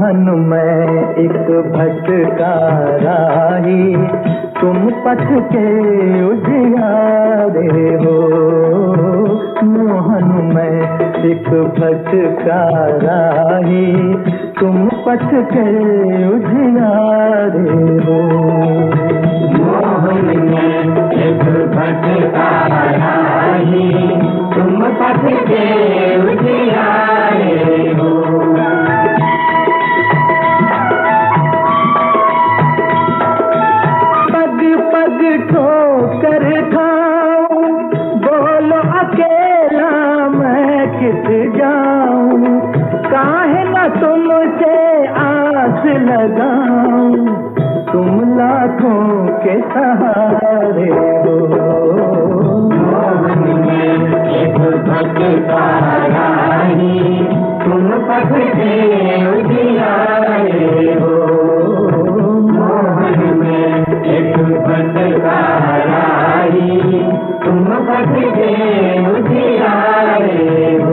मोहन मैं एक भटका राही, तुम पथ के उजियारे हो। मोहन मैं एक भटका राही, तुम पथ के उजियारे हो। मोहन मैं एक भटका राही, तुम पथ के उजियारे हो। पग पग ठोकर खाऊं, बोलो अकेला मैं किस जाऊं। काहे न तुमसे आस लगाऊं, तुम लाखों के सहारे हो। मोहन मैं एक भटका राही, तुम पथ के उजियारे हो। मोहन मैं एक भटका राही, तुम पथ के उजियारे हो।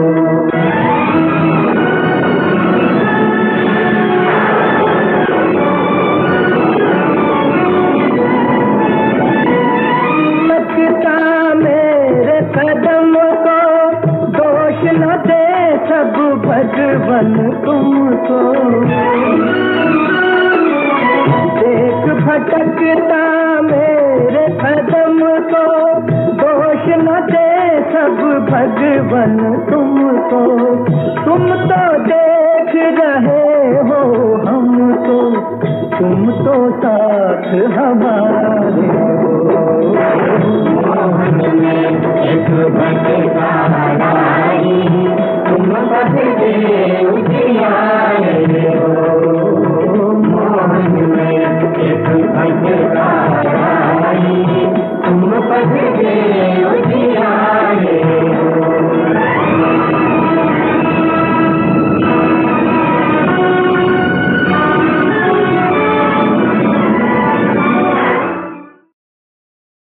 मेरे कदम को दोष न दे सब भगवन तुमको। देख भटकता मेरे कदम को दोष न दे सब भगवन तुमको। तुम तो देख रहे हो हमको, तुम तो साथ हमारे हो। मोहन मैं एक भटका